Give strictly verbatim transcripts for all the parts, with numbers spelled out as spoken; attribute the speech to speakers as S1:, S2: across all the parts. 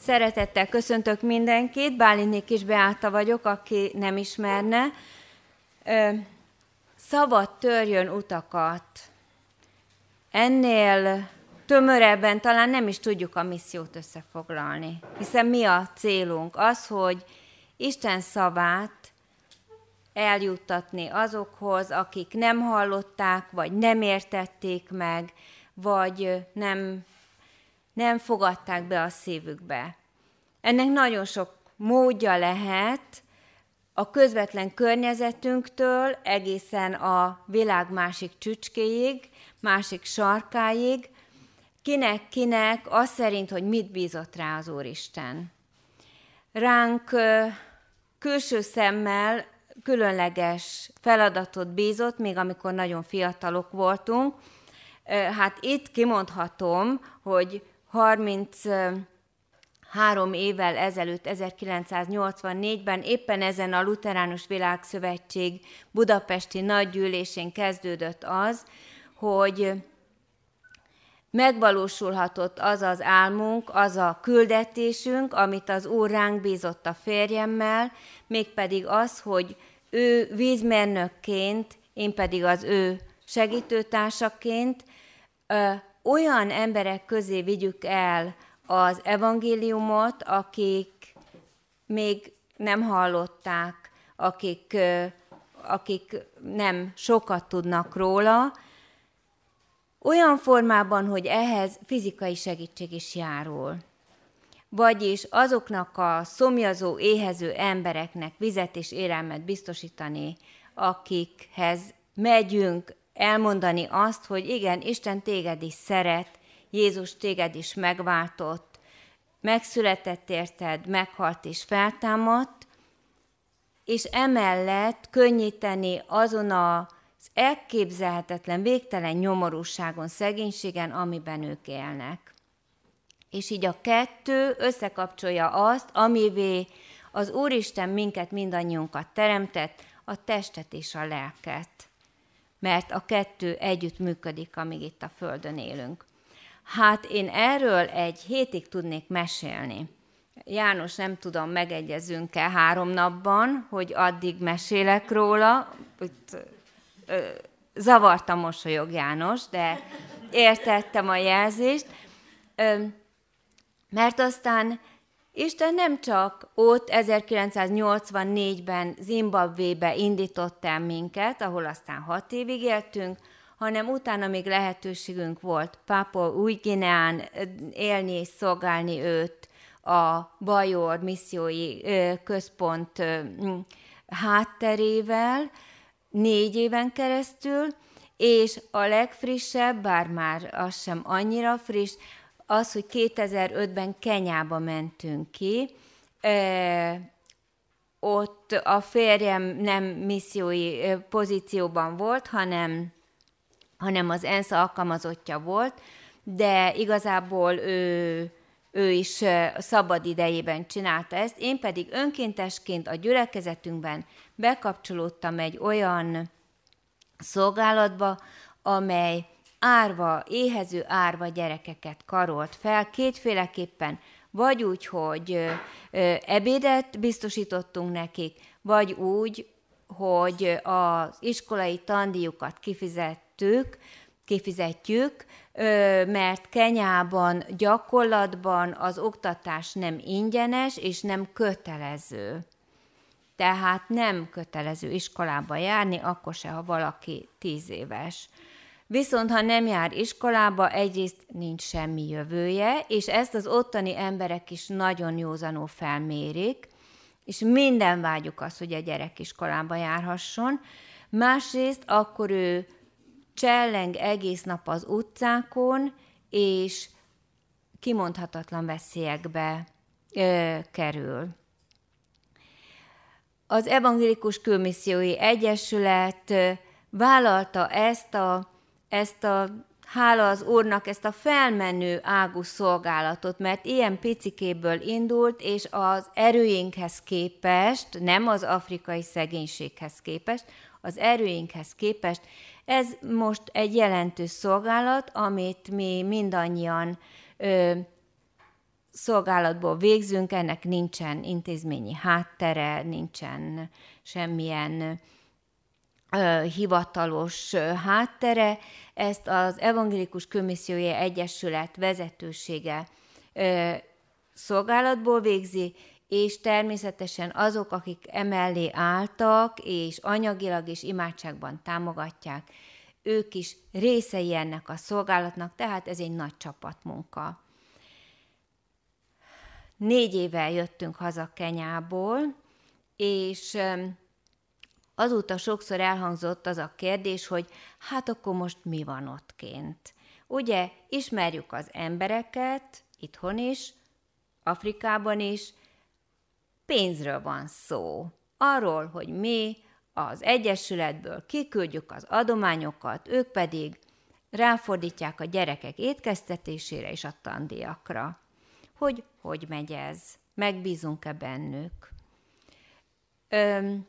S1: Szeretettel köszöntök mindenkit, Bálinné Kis Beáta vagyok, aki nem ismerne. Szabad törjön utakat. Ennél tömörebben talán nem is tudjuk a missziót összefoglalni, hiszen mi a célunk? Az, hogy Isten szavát eljuttatni azokhoz, akik nem hallották, vagy nem értették meg, vagy nem, nem fogadták be a szívükbe. Ennek nagyon sok módja lehet, a közvetlen környezetünktől egészen a világ másik csücskéig, másik sarkáig, kinek-kinek az szerint, hogy mit bízott rá az Úristen. Ránk külső szemmel különleges feladatot bízott, még amikor nagyon fiatalok voltunk. Hát itt kimondhatom, hogy harminchárom évvel ezelőtt, ezerkilencszáznyolcvannégyben éppen ezen a Lutheránus Világszövetség budapesti nagygyűlésén kezdődött az, hogy megvalósulhatott az az álmunk, az a küldetésünk, amit az Úr ránk bízott a férjemmel, mégpedig az, hogy ő vízmérnökként, én pedig az ő segítőtársaként ö, olyan emberek közé vigyük el az evangéliumot, akik még nem hallották, akik, ö, akik nem sokat tudnak róla, olyan formában, hogy ehhez fizikai segítség is járul. Vagyis azoknak a szomjazó, éhező embereknek vizet és élelmet biztosítani, akikhez megyünk elmondani azt, hogy igen, Isten téged is szeret, Jézus téged is megváltott, megszületett érted, meghalt és feltámadt, és emellett könnyíteni azon a az elképzelhetetlen, végtelen nyomorúságon, szegénységen, amiben ők élnek. És így a kettő összekapcsolja azt, amivé az Úristen minket, mindannyiunkat teremtett, a testet és a lelket. Mert a kettő együtt működik, amíg itt a Földön élünk. Hát én erről egy hétig tudnék mesélni. János, nem tudom, megegyezünk-e három napban, hogy addig mesélek róla. Itt zavarta mosolyog János, de értettem a jelzést, mert aztán Isten nem csak ott ezerkilencszáznyolcvannégyben Zimbabvébe indított el minket, ahol aztán hat évig éltünk, hanem utána még lehetőségünk volt Pápua Új-Gineán élni és szolgálni őt a Bajor missziói központ hátterével, négy éven keresztül, és a legfrissebb, bár már az sem annyira friss, az, hogy kétezer-ötben Kenyába mentünk ki. E, ott a férjem nem missziói pozícióban volt, hanem, hanem az ENSZ alkalmazottja volt, de igazából ő, ő is szabad idejében csinálta ezt, én pedig önkéntesként a gyülekezetünkben bekapcsolódtam egy olyan szolgálatba, amely árva, éhező árva gyerekeket karolt fel, kétféleképpen, vagy úgy, hogy ebédet biztosítottunk nekik, vagy úgy, hogy az iskolai tandíjukat kifizettük, kifizetjük, mert Kenyában gyakorlatban az oktatás nem ingyenes és nem kötelező. Tehát nem kötelező iskolába járni, akkor se, ha valaki tíz éves. Viszont ha nem jár iskolába, egyrészt nincs semmi jövője, és ezt az ottani emberek is nagyon józanul felmérik, és minden vágyuk az, hogy a gyerek iskolába járhasson. Másrészt akkor ő cselleng egész nap az utcákon, és kimondhatatlan veszélyekbe ö, kerül. Az Evangélikus Külmissziói Egyesület vállalta ezt a, ezt a, hála az Úrnak, ezt a felmenő ágú szolgálatot, mert ilyen picikéből indult, és az erőinkhez képest, nem az afrikai szegénységhez képest, az erőinkhez képest, ez most egy jelentős szolgálat, amit mi mindannyian ö, szolgálatból végzünk, ennek nincsen intézményi háttere, nincsen semmilyen ö, hivatalos ö, háttere. Ezt az Evangélikus Kőmissziói Egyesület vezetősége ö, szolgálatból végzi, és természetesen azok, akik emellé álltak, és anyagilag és imádságban támogatják, ők is részei ennek a szolgálatnak, tehát ez egy nagy csapatmunka. Négy éve jöttünk haza Kenyából, és azóta sokszor elhangzott az a kérdés, hogy hát akkor most mi van ott kint. Ugye ismerjük az embereket, itthon is, Afrikában is, pénzről van szó. Arról, hogy mi az Egyesületből kiküldjük az adományokat, ők pedig ráfordítják a gyerekek étkeztetésére és a tandíjakra. Hogy hogy megy ez? Megbízunk-e bennük? Öm,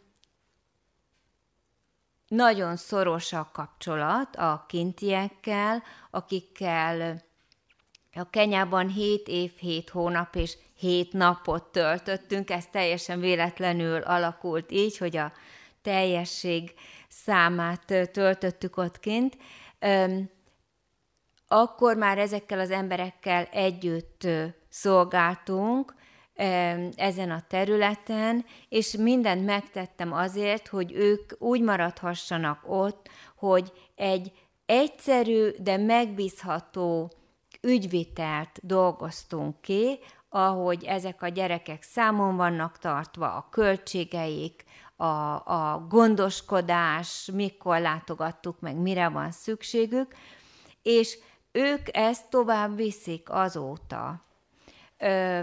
S1: nagyon szoros a kapcsolat a kintiekkel, akikkel a Kenyában hét év, hét hónap és hét napot töltöttünk. Ez teljesen véletlenül alakult így, hogy a teljesség számát töltöttük ott kint. Öm, akkor már ezekkel az emberekkel együtt szolgáltunk ezen a területen, és mindent megtettem azért, hogy ők úgy maradhassanak ott, hogy egy egyszerű, de megbízható ügyvitelt dolgoztunk ki, ahogy ezek a gyerekek számon vannak tartva, a költségeik, a, a gondoskodás, mikor látogattuk meg, mire van szükségük, és ők ezt tovább viszik azóta. Ö,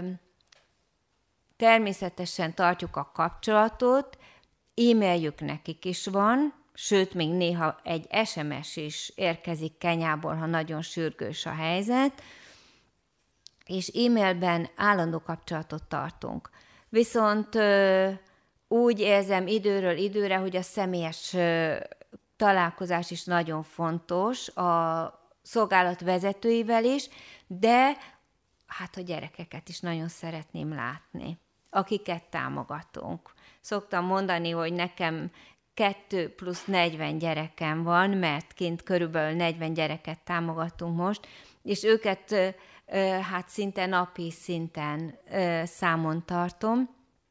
S1: természetesen tartjuk a kapcsolatot, e-mailjük nekik is van, sőt, még néha egy es em es is érkezik Kenyából, ha nagyon sürgős a helyzet, és e-mailben állandó kapcsolatot tartunk. Viszont ö, úgy érzem időről időre, hogy a személyes ö, találkozás is nagyon fontos a szolgálat vezetőivel is, de hát a gyerekeket is nagyon szeretném látni, akiket támogatunk. Szoktam mondani, hogy nekem kettő plusz negyven gyerekem van, mert kint körülbelül negyven gyereket támogatunk most, és őket hát szinte napi szinten számon tartom.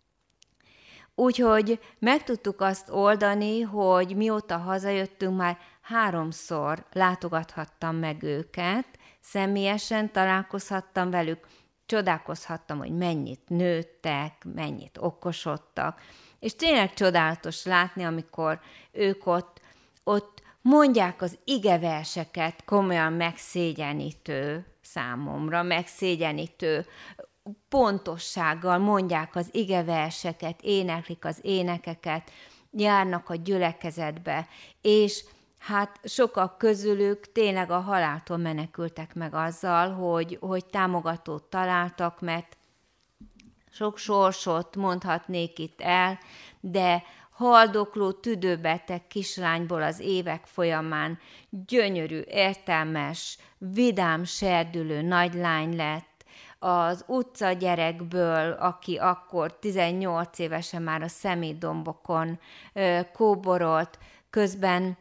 S1: Úgyhogy meg tudtuk azt oldani, hogy mióta hazajöttünk, már háromszor látogathattam meg őket, személyesen találkozhattam velük, csodálkozhattam, hogy mennyit nőttek, mennyit okosodtak, és tényleg csodálatos látni, amikor ők ott, ott mondják az igeverseket, komolyan megszégyenítő számomra, megszégyenítő pontossággal mondják az igeverseket, éneklik az énekeket, járnak a gyülekezetbe, és hát sokak közülük tényleg a haláltól menekültek meg azzal, hogy, hogy támogatót találtak, mert sok sorsot mondhatnék itt el, de haldokló, tüdőbeteg kislányból az évek folyamán gyönyörű, értelmes, vidám, serdülő nagylány lett, az utca gyerekből, aki akkor tizennyolc évesen már a szemétdombokon ö, kóborolt, közben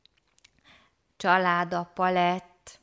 S1: családapa lett,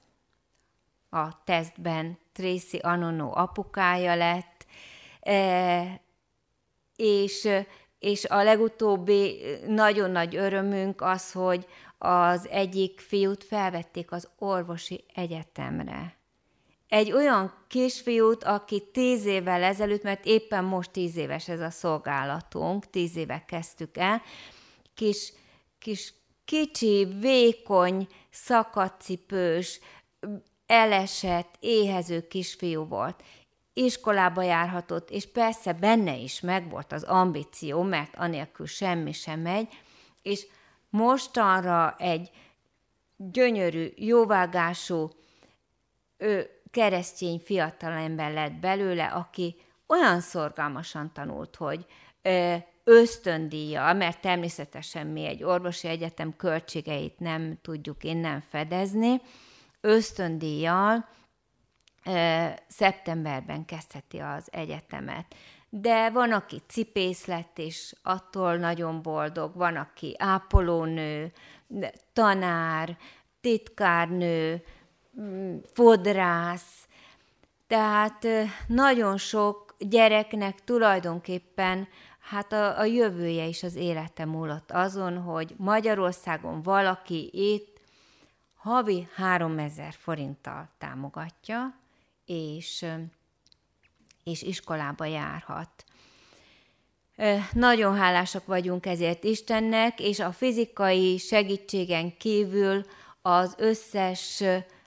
S1: a tesztben Tracy Anono apukája lett, e, és, és a legutóbbi nagyon nagy örömünk az, hogy az egyik fiút felvették az orvosi egyetemre. Egy olyan kisfiút, aki tíz évvel ezelőtt, mert éppen most tíz éves ez a szolgálatunk, tíz éve kezdtük el, kis, kis kicsi, vékony, szakadcipős, elesett, éhező kisfiú volt. Iskolába járhatott, és persze benne is megvolt az ambíció, mert anélkül semmi sem megy, és mostanra egy gyönyörű, jóvágású, ő, keresztény fiatalember lett belőle, aki olyan szorgalmasan tanult, hogy ö, ösztöndíjjal, mert természetesen mi egy orvosi egyetem költségeit nem tudjuk innen fedezni, ösztöndíjjal szeptemberben kezdheti az egyetemet. De van, aki cipész lett, és attól nagyon boldog, van, aki ápolónő, tanár, titkárnő, fodrász. Tehát nagyon sok gyereknek tulajdonképpen hát a, a jövője is az élete múlott azon, hogy Magyarországon valaki itt havi háromezer forinttal támogatja, és, és iskolába járhat. Nagyon hálásak vagyunk ezért Istennek, és a fizikai segítségen kívül az összes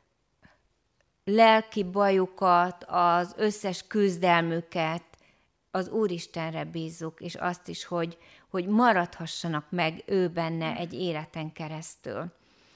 S1: lelki bajukat, az összes küzdelmüket az Úristenre bízzuk, és azt is, hogy, hogy maradhassanak meg ő benne egy életen keresztül.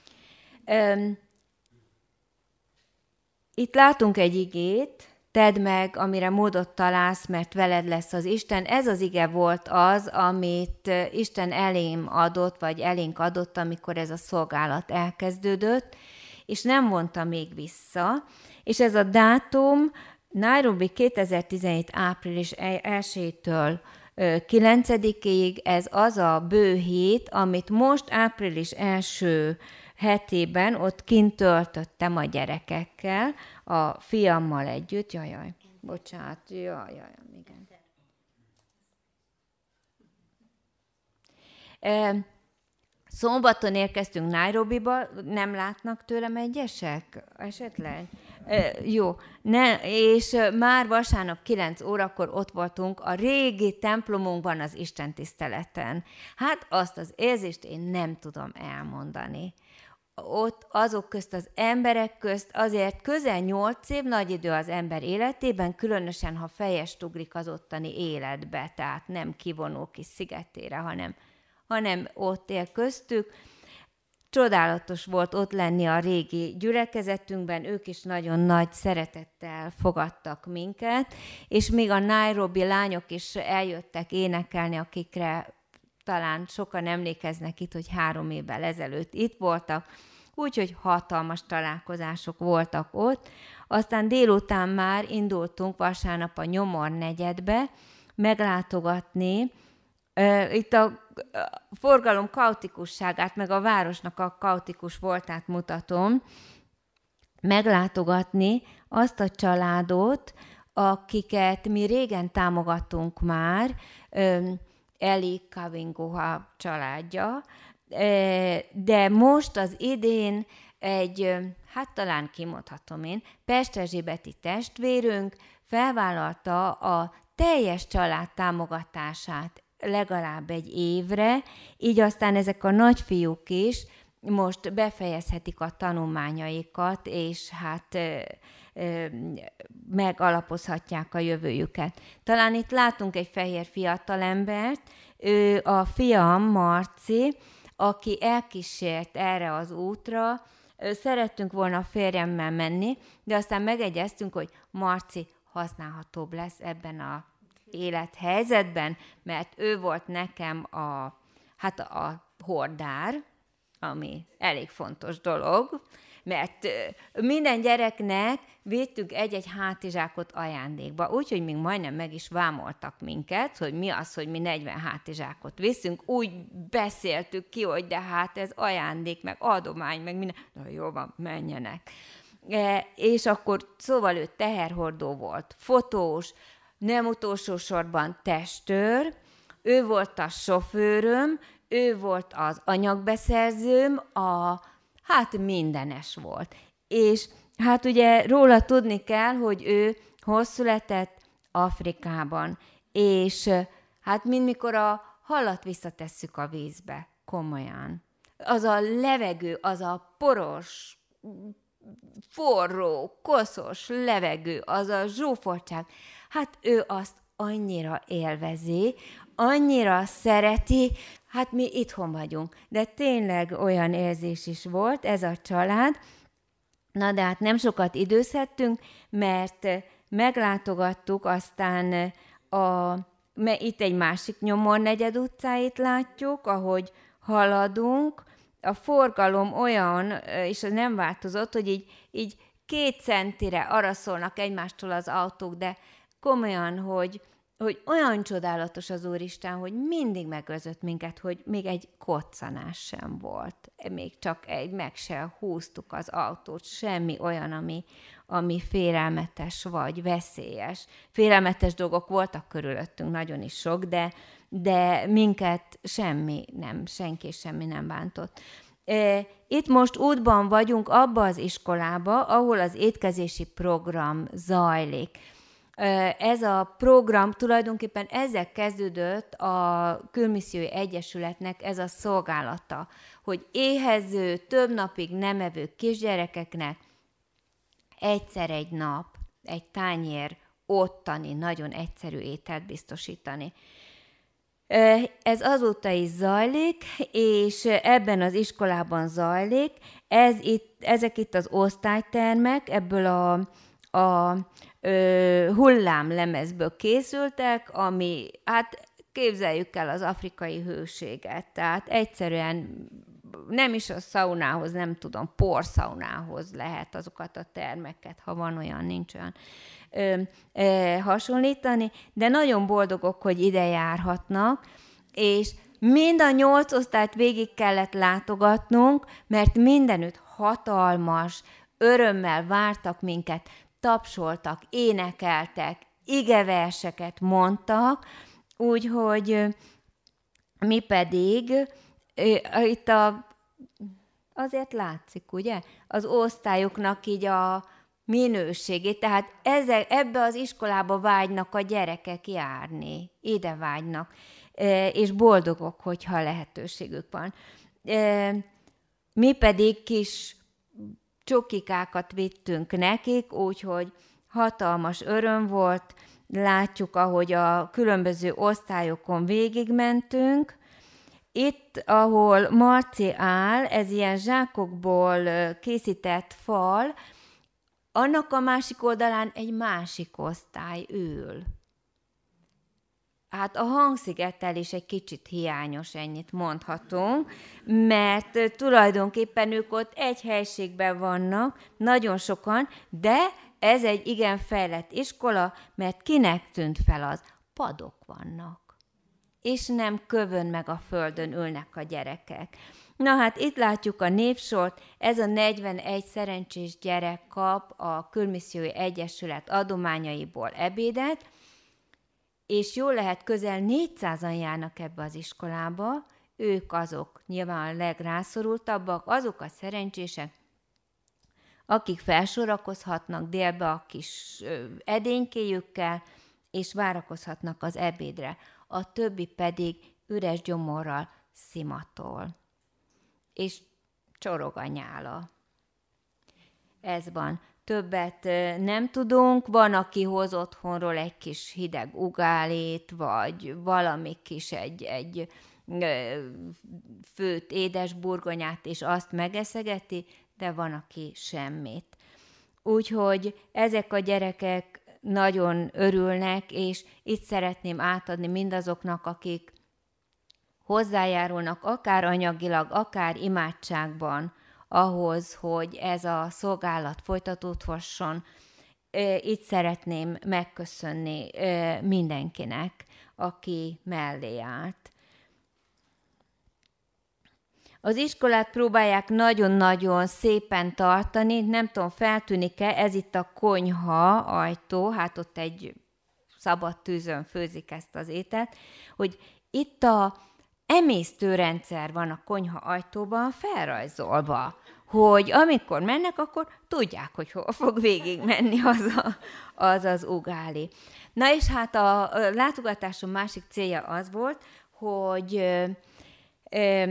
S1: Itt látunk egy igét, tedd meg, amire módot találsz, mert veled lesz az Isten. Ez az ige volt az, amit Isten elém adott, vagy elénk adott, amikor ez a szolgálat elkezdődött, és nem vonta még vissza. És ez a dátum Nairobi kétezer-tizenhét április elsejétől kilencedikéig, ez az a bő hét, amit most április első hetében ott kint töltöttem a gyerekekkel, a fiammal együtt. Jajjaj, bocsánat, jajjaj, igen. Szombaton érkeztünk Nairobiba, nem látnak tőlem egyesek esetleg? E, jó, ne, és már vasárnap kilenc órakor ott voltunk a régi templomunkban az istentiszteleten. Hát azt az érzést én nem tudom elmondani. Ott azok közt, az emberek közt azért közel nyolc év nagy idő az ember életében, különösen ha fejest ugrik az ottani életbe, tehát nem kivonó kis szigetére, hanem hanem ott él köztük. Csodálatos volt ott lenni a régi gyülekezetünkben, ők is nagyon nagy szeretettel fogadtak minket, és még a Nairobi lányok is eljöttek énekelni, akikre talán sokan emlékeznek itt, hogy három évvel ezelőtt itt voltak, úgyhogy hatalmas találkozások voltak ott. Aztán délután már indultunk vasárnap a Nyomor negyedbe meglátogatni. Itt a forgalom kaotikusságát, meg a városnak a kaotikus voltát mutatom, meglátogatni azt a családot, akiket mi régen támogatunk már, Eli Kavingoha családja, de most az idén egy, hát talán kimondhatom én, Pesterzsébeti testvérünk felvállalta a teljes család támogatását legalább egy évre, így aztán ezek a nagyfiúk is most befejezhetik a tanulmányaikat, és hát ö, ö, megalapozhatják a jövőjüket. Talán itt látunk egy fehér fiatalembert, ő a fiam Marci, aki elkísért erre az útra. Szerettünk volna a férjemmel menni, de aztán megegyeztünk, hogy Marci használhatóbb lesz ebben a élethelyzetben, mert ő volt nekem a, hát a hordár, ami elég fontos dolog, mert minden gyereknek vittünk egy-egy hátizsákot ajándékba, úgyhogy még majdnem meg is vámoltak minket, hogy mi az, hogy mi negyven hátizsákot viszünk, úgy beszéltük ki, hogy de hát ez ajándék, meg adomány, meg minden, na jó van, menjenek. E, és akkor szóval ő teherhordó volt, fotós, nem utolsó sorban testőr, ő volt a sofőröm, ő volt az anyagbeszerzőm, a, hát mindenes volt. És hát ugye róla tudni kell, hogy ő hol született Afrikában, és hát mint mikor a halat visszatesszük a vízbe, komolyan. Az a levegő, az a poros, forró, koszos levegő, az a zsúfoltság, hát ő azt annyira élvezi, annyira szereti, hát mi itthon vagyunk. De tényleg olyan érzés is volt ez a család. Na de hát nem sokat időzhettünk, mert meglátogattuk aztán a, mert itt egy másik Nyomor negyed utcáit látjuk, ahogy haladunk. A forgalom olyan, és nem változott, hogy így, így két centire araszolnak egymástól az autók, de komolyan, hogy, hogy olyan csodálatos az Úristen, hogy mindig megőrzött minket, hogy még egy koccanás sem volt. Még csak egy, meg se húztuk az autót, semmi olyan, ami, ami félelmetes vagy veszélyes. Félelmetes dolgok voltak körülöttünk, nagyon is sok, de, de minket semmi nem, senki semmi nem bántott. Itt most útban vagyunk abba az iskolába, ahol az étkezési program zajlik. Ez a program tulajdonképpen ezzel kezdődött a Külmissziói Egyesületnek ez a szolgálata, hogy éhező, több napig nem evő kisgyerekeknek egyszer egy nap, egy tányér ottani, nagyon egyszerű ételt biztosítani. Ez azóta is zajlik, és ebben az iskolában zajlik. Ez itt, ezek itt az osztálytermek, ebből a, a ö, hullámlemezből készültek, ami, hát képzeljük el az afrikai hőséget, tehát egyszerűen nem is a szaunához, nem tudom, porszaunához lehet azokat a termeket, ha van olyan, nincs olyan, ö, ö, hasonlítani, de nagyon boldogok, hogy ide járhatnak, és mind a nyolc osztályt végig kellett látogatnunk, mert mindenütt hatalmas, örömmel vártak minket, tapsoltak, énekeltek, igeverseket mondtak, úgyhogy mi pedig itt a, azért látszik, ugye, az osztályoknak így a minőségét, tehát ezzel, ebbe az iskolába vágynak a gyerekek járni, ide vágynak, és boldogok, hogyha lehetőségük van. Mi pedig kis csokikákat vittünk nekik, úgyhogy hatalmas öröm volt, látjuk, ahogy a különböző osztályokon végigmentünk. Itt, ahol Marci áll, ez ilyen zsákokból készített fal, annak a másik oldalán egy másik osztály ül. Hát a hangszigetelés egy kicsit hiányos, ennyit mondhatunk, mert tulajdonképpen ők ott egy helységben vannak, nagyon sokan, de ez egy igen fejlett iskola, mert kinek tűnt fel az? Padok vannak. És nem kövön meg a földön ülnek a gyerekek. Na hát itt látjuk a névsort, ez a negyvenegy szerencsés gyerek kap a Külmissziói Egyesület adományaiból ebédet, és jól lehet közel négyszázan járnak ebbe az iskolába, ők azok nyilván a legrászorultabbak, azok a szerencsések, akik felsorakozhatnak délbe a kis edénykéjükkel, és várakozhatnak az ebédre. A többi pedig üres gyomorral szimatol. És csorog a nyála. Ez van. Többet nem tudunk, van, aki hoz otthonról egy kis hideg ugálét, vagy valami kis egy, egy főtt édes burgonyát, és azt megeszegeti, de van, aki semmit. Úgyhogy ezek a gyerekek nagyon örülnek, és itt szeretném átadni mindazoknak, akik hozzájárulnak akár anyagilag, akár imádságban ahhoz, hogy ez a szolgálat folytatódhasson. Itt szeretném megköszönni mindenkinek, aki mellé állt. Az iskolát próbálják nagyon-nagyon szépen tartani, nem tudom, feltűnik-e, ez itt a konyha ajtó, hát ott egy szabad tűzön főzik ezt az ételt, hogy itt a emésztőrendszer van a konyha ajtóban felrajzolva, hogy amikor mennek, akkor tudják, hogy hol fog végig menni az a, az, az ugáli. Na és hát a látogatásom másik célja az volt, hogy ö, ö,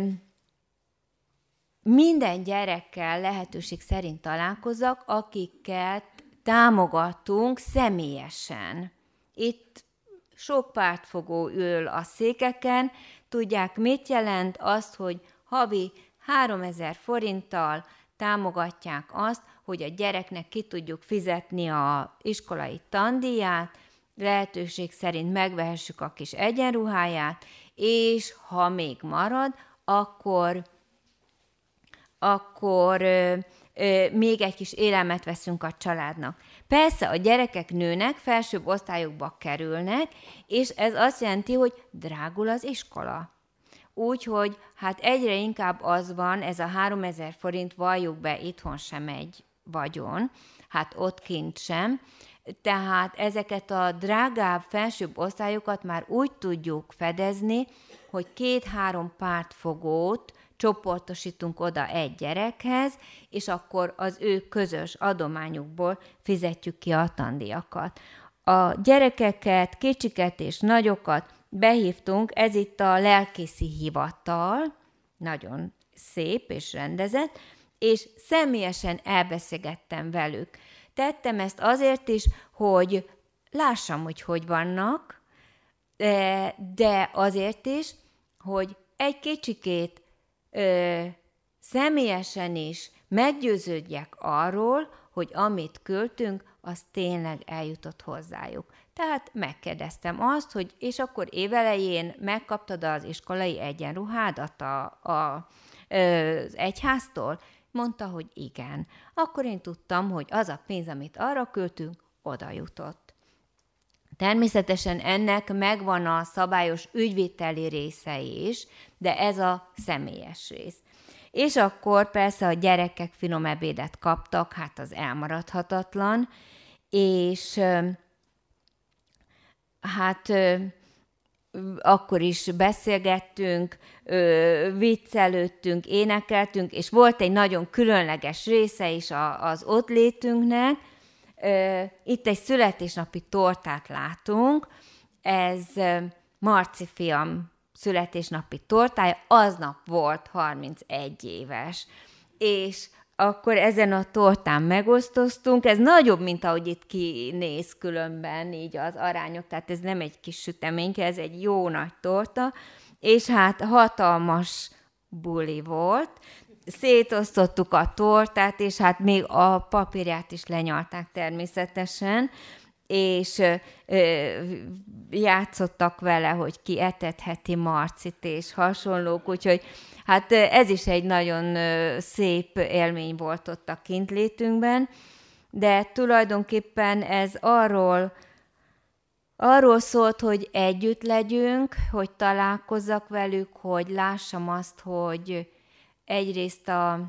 S1: minden gyerekkel lehetőség szerint találkozzak, akiket támogatunk személyesen. Itt sok pártfogó ül a székeken, tudják, mit jelent azt, hogy havi háromezer forinttal támogatják azt, hogy a gyereknek ki tudjuk fizetni az iskolai tandíját, lehetőség szerint megvehessük a kis egyenruháját, és ha még marad, akkor akkor ö, ö, még egy kis élelmet veszünk a családnak. Persze a gyerekek nőnek, felsőbb osztályokba kerülnek, és ez azt jelenti, hogy drágul az iskola. Úgyhogy hát egyre inkább az van, ez a háromezer forint, valljuk be, itthon sem egy vagyon, hát ott kint sem. Tehát ezeket a drágább felsőbb osztályokat már úgy tudjuk fedezni, hogy két-három pártfogót csoportosítunk oda egy gyerekhez, és akkor az ő közös adományukból fizetjük ki a tandíjakat. A gyerekeket, kicsiket és nagyokat behívtunk, ez itt a lelkészi hivatal, nagyon szép és rendezett, és személyesen elbeszélgettem velük. Tettem ezt azért is, hogy lássam, hogy hogy vannak, de azért is, hogy egy kicsikét ö, személyesen is meggyőződjek arról, hogy amit költünk, az tényleg eljutott hozzájuk. Tehát megkérdeztem azt, hogy és akkor évelején megkaptad az iskolai egyenruhádat a, a, az egyháztól? Mondta, hogy igen. Akkor én tudtam, hogy az a pénz, amit arra költünk, oda jutott. Természetesen ennek megvan a szabályos ügyviteli része is, de ez a személyes rész. És akkor persze a gyerekek finom ebédet kaptak, hát az elmaradhatatlan, és hát akkor is beszélgettünk, viccelődtünk, énekeltünk, és volt egy nagyon különleges része is az ott létünknek. Itt egy születésnapi tortát látunk, ez Marci fiam születésnapi tortája, aznap volt harmincegy éves, és akkor ezen a tortán megosztoztunk, ez nagyobb, mint ahogy itt kinéz különben, így az arányok, tehát ez nem egy kis süteményke, ez egy jó nagy torta, és hát hatalmas buli volt, szétosztottuk a tortát, és hát még a papírját is lenyalták természetesen, és ö, játszottak vele, hogy ki etetheti Marcit, és hasonlók, úgyhogy hát ez is egy nagyon szép élmény volt ott a kintlétünkben, de tulajdonképpen ez arról, arról szólt, hogy együtt legyünk, hogy találkozzak velük, hogy lássam azt, hogy egyrészt a,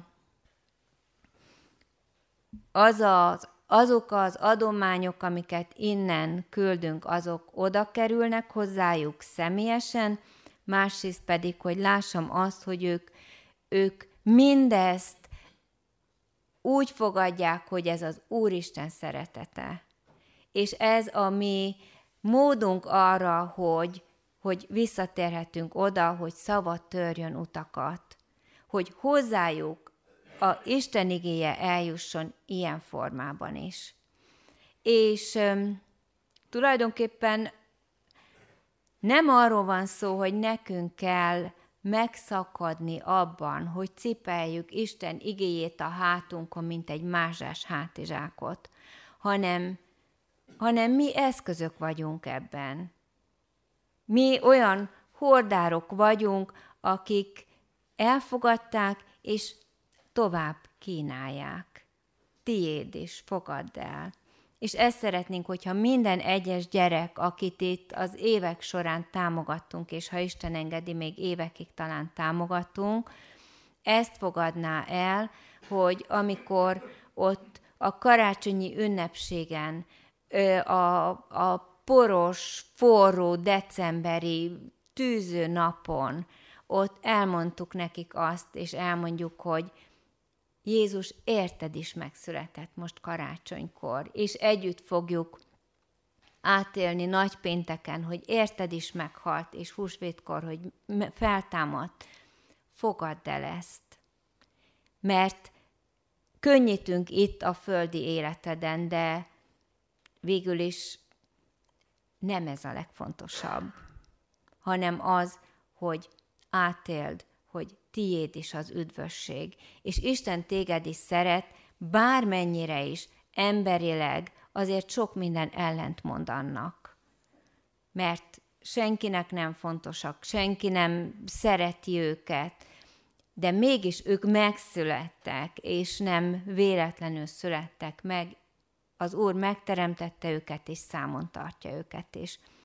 S1: az az, azok az adományok, amiket innen küldünk, azok oda kerülnek hozzájuk személyesen, másrészt pedig, hogy lássam azt, hogy ők, ők mindezt úgy fogadják, hogy ez az Úristen szeretete. És ez a mi módunk arra, hogy, hogy visszatérhetünk oda, hogy szabad törjön utakat, hogy hozzájuk a Isten igéje eljusson ilyen formában is. És um, tulajdonképpen nem arról van szó, hogy nekünk kell megszakadni abban, hogy cipeljük Isten igéjét a hátunkon, mint egy mázsás hátizsákot, hanem, hanem mi eszközök vagyunk ebben. Mi olyan hordárok vagyunk, akik elfogadták, és tovább kínálják. Tiéd is, fogadd el. És ezt szeretnénk, hogyha minden egyes gyerek, akit itt az évek során támogattunk, és ha Isten engedi, még évekig talán támogatunk, ezt fogadná el, hogy amikor ott a karácsonyi ünnepségen, a, a poros, forró, decemberi tűző napon, ott elmondtuk nekik azt, és elmondjuk, hogy Jézus érted is megszületett most karácsonykor, és együtt fogjuk átélni nagypénteken, hogy érted is meghalt, és húsvétkor, hogy feltámadt. Fogadd el ezt. Mert könnyítünk itt a földi életeden, de végül is nem ez a legfontosabb, hanem az, hogy átéld, hogy tiéd is az üdvösség, és Isten téged is szeret, bármennyire is emberileg azért sok minden ellentmond annak. Mert senkinek nem fontosak, senki nem szereti őket, de mégis ők megszülettek, és nem véletlenül születtek meg. Az Úr megteremtette őket, és számon tartja őket is.